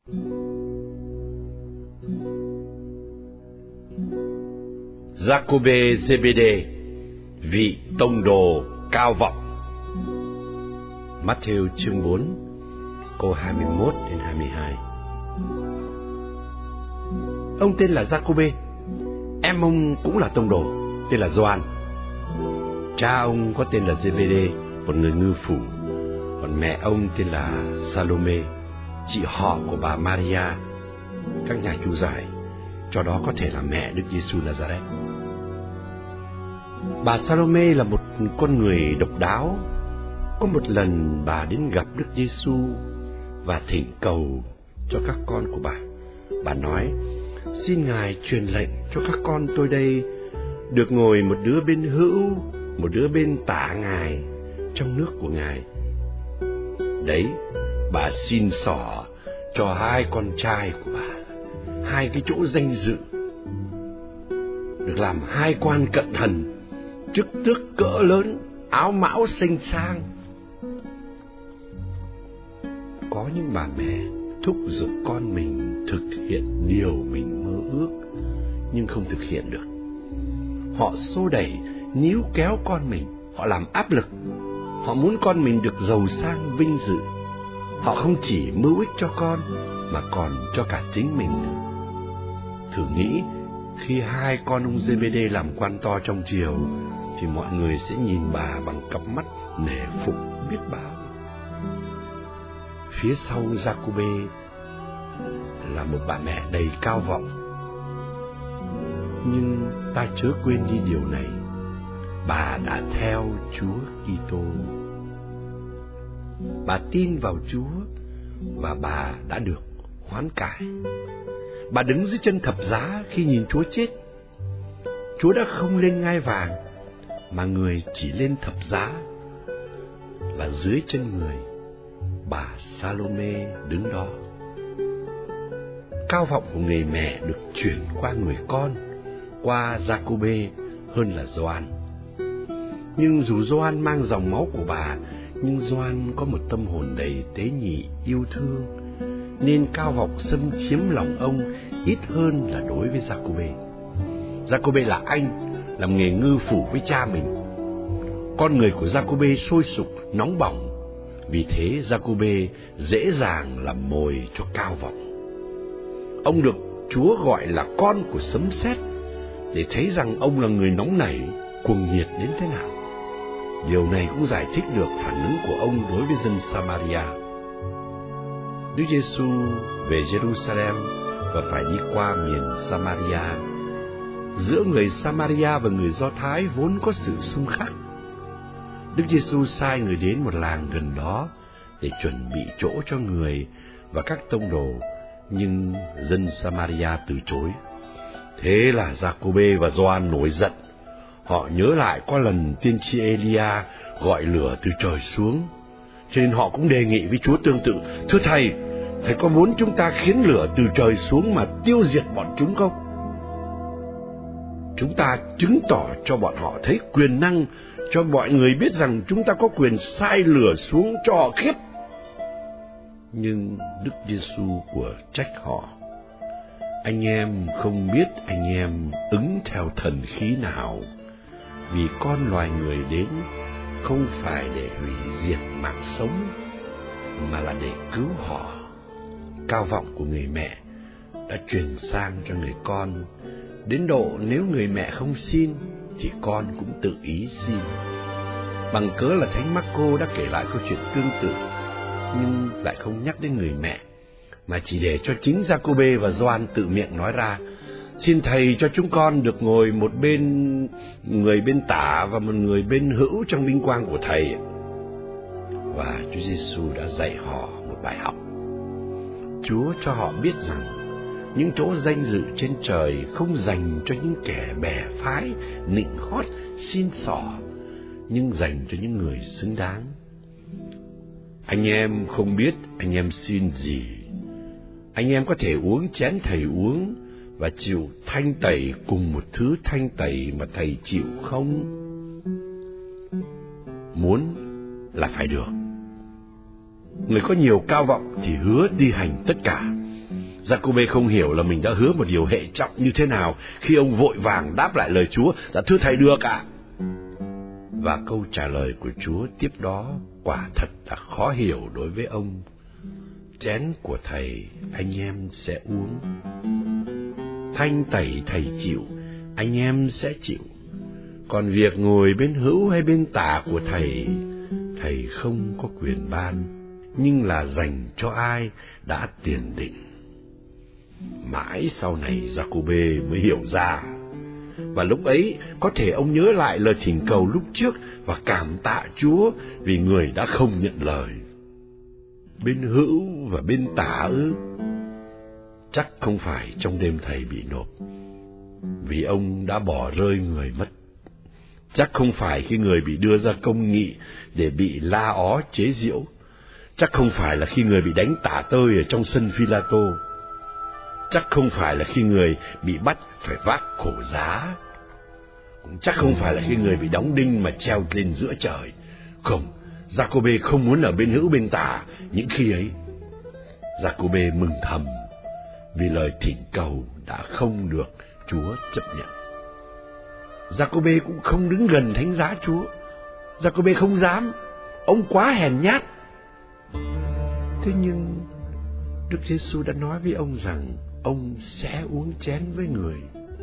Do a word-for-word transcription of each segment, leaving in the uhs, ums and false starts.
Giacôbê Giê-bê-đê, vị tông đồ cao vọng. Matthew chương bốn, câu hai mươi mốt đến hai mươi hai. Ông tên là Giacôbê, em ông cũng là tông đồ, tên là Gioan. Cha ông có tên là Giê-bê-đê, một người ngư phủ, còn mẹ ông tên là Salômê, chị họ của bà Maria. Các nhà chú giải cho đó có thể là mẹ Đức Giêsu Nazareth. Bà Salômê là một con người độc đáo. Có một lần bà đến gặp Đức Giêsu và thỉnh cầu cho các con của bà. Bà nói: xin Ngài truyền lệnh cho các con tôi đây được ngồi một đứa bên hữu, một đứa bên tả Ngài trong nước của Ngài. Đấy, bà xin xỏ cho hai con trai của bà hai cái chỗ danh dự, được làm hai quan cận thần, chức tước cỡ lớn, áo mão xinh sang. Có những bà mẹ thúc giục con mình thực hiện điều mình mơ ước nhưng không thực hiện được. Họ xô đẩy, níu kéo con mình, họ làm áp lực. Họ muốn con mình được giàu sang vinh dự. Họ không chỉ mưu ích cho con mà còn cho cả chính mình nữa. Thử nghĩ, khi hai con ông Giê-bê-đê làm quan to trong triều thì mọi người sẽ nhìn bà bằng cặp mắt nể phục biết bao. Phía sau Giacôbê là một bà mẹ đầy cao vọng. Nhưng ta chớ quên đi điều này, bà đã theo Chúa Kitô. Bà tin vào Chúa và bà đã được hoán cải. Bà đứng dưới chân thập giá khi nhìn Chúa chết. Chúa đã không lên ngai vàng mà người chỉ lên thập giá, và dưới chân người bà Salômê đứng đó. Cao vọng của người mẹ được chuyển qua người con, qua Giacôbê hơn là Gioan. Nhưng dù Gioan mang dòng máu của bà, nhưng Gioan có một tâm hồn đầy tế nhị yêu thương, nên cao vọng xâm chiếm lòng ông ít hơn là đối với Giacôbê. Giacôbê là anh, làm nghề ngư phủ với cha mình. Con người của Giacôbê sôi sục, nóng bỏng, vì thế Giacôbê dễ dàng làm mồi cho cao vọng. Ông được Chúa gọi là con của sấm sét để thấy rằng ông là người nóng nảy, cuồng nhiệt đến thế nào. Điều này cũng giải thích được phản ứng của ông đối với dân Samaria. Đức Giêsu về Jerusalem và phải đi qua miền Samaria. Giữa người Samaria và người Do Thái vốn có sự xung khắc. Đức Giêsu sai người đến một làng gần đó để chuẩn bị chỗ cho người và các tông đồ, nhưng dân Samaria từ chối. Thế là Giacôbê và Gioan nổi giận. Họ nhớ lại có lần tiên tri Elia gọi lửa từ trời xuống, cho nên họ cũng đề nghị với Chúa tương tự: thưa Thầy, Thầy có muốn chúng ta khiến lửa từ trời xuống mà tiêu diệt bọn chúng không? Chúng ta chứng tỏ cho bọn họ thấy quyền năng, cho mọi người biết rằng chúng ta có quyền sai lửa xuống cho họ khiếp. Nhưng Đức Giêsu của trách họ: anh em không biết anh em ứng theo thần khí nào, vì con loài người đến không phải để hủy diệt mạng sống, mà là để cứu họ. Cao vọng của người mẹ đã truyền sang cho người con, đến độ nếu người mẹ không xin thì con cũng tự ý xin. Bằng cớ là Thánh Marco đã kể lại câu chuyện tương tự, nhưng lại không nhắc đến người mẹ, mà chỉ để cho chính Giacôbê và Gioan tự miệng nói ra: xin Thầy cho chúng con được ngồi một bên người bên tả và một người bên hữu trong vinh quang của Thầy. Và Chúa Giêsu đã dạy họ một bài học. Chúa cho họ biết rằng những chỗ danh dự trên trời không dành cho những kẻ bè phái, nịnh hót, xin xỏ, nhưng dành cho những người xứng đáng. Anh em không biết anh em xin gì. Anh em có thể uống chén Thầy uống và chịu thanh tẩy cùng một thứ thanh tẩy mà Thầy chịu không? Muốn là phải được. Người có nhiều cao vọng thì hứa đi hành tất cả, Giacôbê không hiểu là mình đã hứa một điều hệ trọng như thế nào khi ông vội vàng đáp lại lời Chúa: "Dạ thưa thầy, được ạ." Và câu trả lời của Chúa tiếp đó quả thật đã khó hiểu đối với ông. Chén của thầy anh em sẽ uống, thanh tẩy thầy chịu, anh em sẽ chịu. Còn việc ngồi bên hữu hay bên tả của thầy, thầy không có quyền ban, nhưng là dành cho ai đã tiền định. Mãi sau này Giacôbê mới hiểu ra, và lúc ấy có thể ông nhớ lại lời thỉnh cầu lúc trước và cảm tạ Chúa vì người đã không nhận lời. Bên hữu và bên tả ư? Chắc không phải trong đêm thầy bị nộp, vì ông đã bỏ rơi người mất. Chắc không phải khi người bị đưa ra công nghị để bị la ó chế giễu. Chắc không phải là khi người bị đánh tả tơi ở trong sân Phi-la-tô. Chắc không phải là khi người bị bắt phải vác khổ giá. Cũng chắc không phải là khi người bị đóng đinh mà treo lên giữa trời. Không, Giacôbê không muốn ở bên hữu bên tả những khi ấy. Giacôbê mừng thầm vì lời thỉnh cầu đã không được Chúa chấp nhận. Giacôbê cũng không đứng gần thánh giá Chúa. Giacôbê không dám, ông quá hèn nhát. Thế nhưng Đức Giêsu đã nói với ông rằng ông sẽ uống chén với người.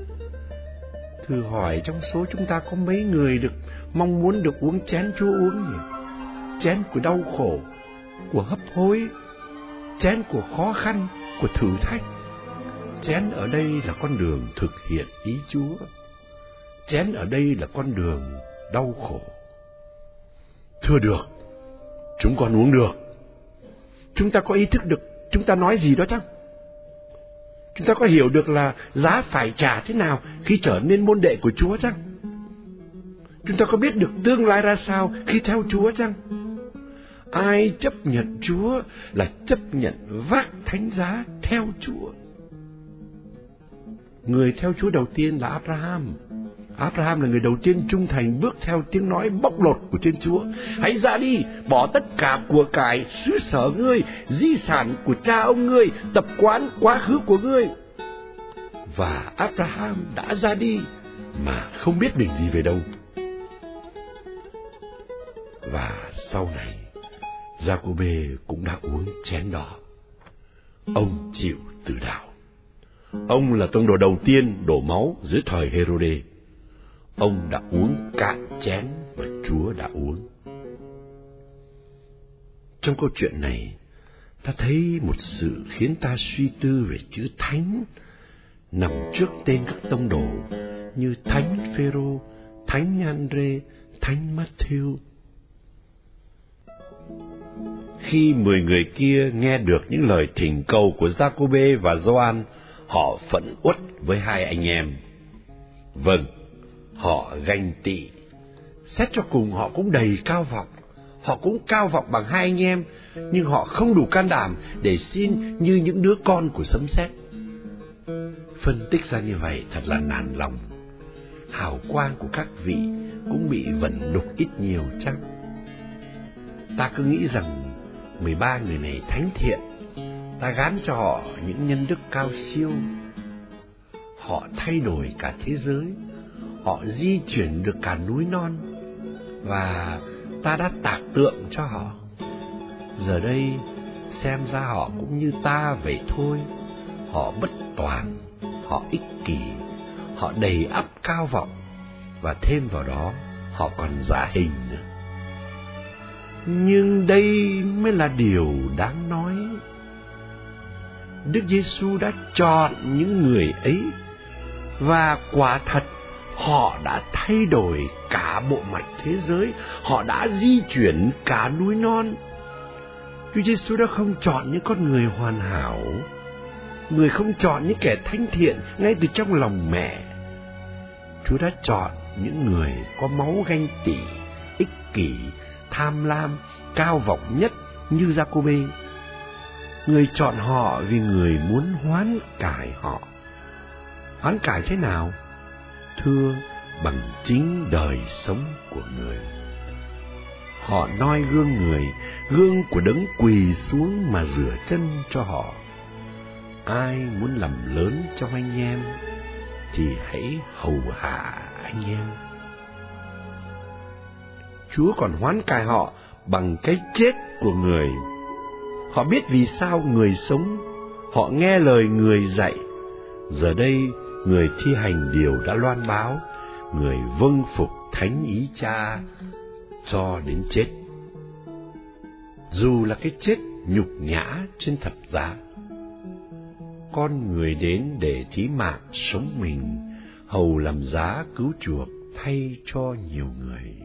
Thử hỏi trong số chúng ta có mấy người được mong muốn được uống chén Chúa uống nhỉ? Chén của đau khổ, của hấp hối, chén của khó khăn, của thử thách. Chén ở đây là con đường thực hiện ý Chúa. Chén ở đây là con đường đau khổ. Thưa được, chúng con uống được. Chúng ta có ý thức được chúng ta nói gì đó chăng? Chúng ta có hiểu được là giá phải trả thế nào khi trở nên môn đệ của Chúa chăng? Chúng ta có biết được tương lai ra sao khi theo Chúa chăng? Ai chấp nhận Chúa là chấp nhận vác thánh giá theo Chúa. Người theo Chúa đầu tiên là Abraham. Abraham là người đầu tiên trung thành bước theo tiếng nói bóc lột của Thiên Chúa. Hãy ra đi, bỏ tất cả của cải, xứ sở ngươi, di sản của cha ông ngươi, tập quán quá khứ của ngươi. Và Abraham đã ra đi mà không biết mình đi về đâu. Và sau này, Giacôbê cũng đã uống chén đó. Ông chịu tử đạo. Ông là tông đồ đầu tiên đổ máu dưới thời Hê-rô-đê. Ông đã uống cạn chén mà Chúa đã uống. Trong câu chuyện này, ta thấy một sự khiến ta suy tư về chữ thánh nằm trước tên các tông đồ như Thánh Phêrô, Thánh Ândrê, Thánh Matthew. Khi mười người kia nghe được những lời thỉnh cầu của Giacôbê và Gioan, họ phẫn uất với hai anh em. Vâng, họ ganh tị. Xét cho cùng họ cũng đầy cao vọng. Họ cũng cao vọng bằng hai anh em, nhưng họ không đủ can đảm để xin như những đứa con của sấm sét. Phân tích ra như vậy thật là nản lòng. Hào quang của các vị cũng bị vẩn đục ít nhiều chăng? Ta cứ nghĩ rằng mười ba người này thánh thiện, ta gán cho họ những nhân đức cao siêu. Họ thay đổi cả thế giới, họ di chuyển được cả núi non, và ta đã tạc tượng cho họ. Giờ đây xem ra họ cũng như ta vậy thôi. Họ bất toàn, họ ích kỷ, họ đầy ắp cao vọng, và thêm vào đó họ còn giả hình nữa. Nhưng đây mới là điều đáng nói. Đức Giêsu đã chọn những người ấy, và quả thật họ đã thay đổi cả bộ mạch thế giới, họ đã di chuyển cả núi non. Chúa Giêsu đã không chọn những con người hoàn hảo, người không chọn những kẻ thánh thiện ngay từ trong lòng mẹ. Chúa đã chọn những người có máu ganh tị, ích kỷ, tham lam, cao vọng nhất như Giacôbê. Người chọn họ vì người muốn hoán cải họ. Hoán cải thế nào? Thưa, bằng chính đời sống của người. Họ noi gương người, gương của đấng quỳ xuống mà rửa chân cho họ. ai muốn làm lớn trong anh em thì hãy hầu hạ anh em. Chúa còn hoán cải họ bằng cái chết của người. Họ biết vì sao người sống, họ nghe lời người dạy. Giờ đây, người thi hành điều đã loan báo, người vâng phục thánh ý Cha cho đến chết. Dù là cái chết nhục nhã trên thập giá, con người đến để thí mạng sống mình, hầu làm giá cứu chuộc thay cho nhiều người.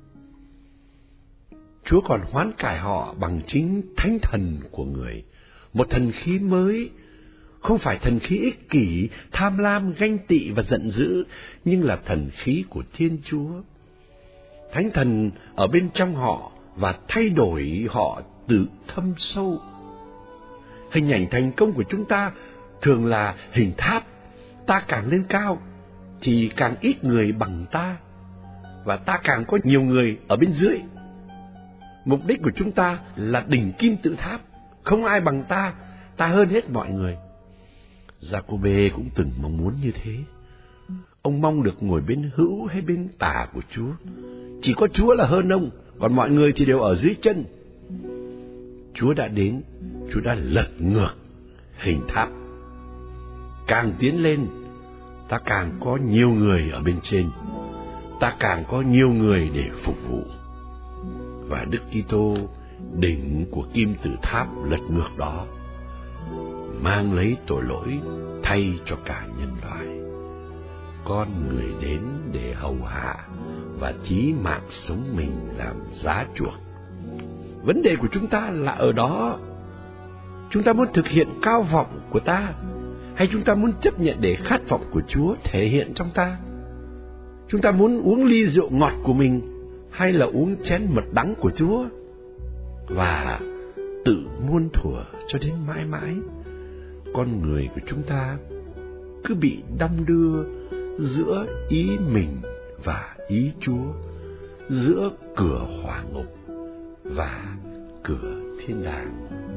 Chúa còn hoán cải họ bằng chính thánh thần của người, một thần khí mới, không phải thần khí ích kỷ, tham lam, ganh tị và giận dữ, nhưng là thần khí của Thiên Chúa. Thánh thần ở bên trong họ và thay đổi họ từ thâm sâu. Hình ảnh thành công của chúng ta thường là hình tháp, ta càng lên cao thì càng ít người bằng ta, và ta càng có nhiều người ở bên dưới. Mục đích của chúng ta là đỉnh kim tự tháp, không ai bằng ta, ta hơn hết mọi người. Giacôbê cũng từng mong muốn như thế. Ông mong được ngồi bên hữu hay bên tả của Chúa. Chỉ có Chúa là hơn ông, còn mọi người thì đều ở dưới chân. Chúa đã đến, Chúa đã lật ngược hình tháp. Càng tiến lên, ta càng có nhiều người ở bên trên, ta càng có nhiều người để phục vụ. Và Đức Kitô, đỉnh của kim tự tháp lật ngược đó, mang lấy tội lỗi thay cho cả nhân loại. Con người đến để hầu hạ và chí mạng sống mình làm giá chuộc. Vấn đề của chúng ta là ở đó. Chúng ta muốn thực hiện cao vọng của ta, hay chúng ta muốn chấp nhận để khát vọng của Chúa thể hiện trong ta? Chúng ta muốn uống ly rượu ngọt của mình, hay là uống chén mật đắng của Chúa, và tự muôn thuở cho đến mãi mãi? Con người của chúng ta cứ bị đong đưa giữa ý mình và ý Chúa, giữa cửa hỏa ngục và cửa thiên đàng.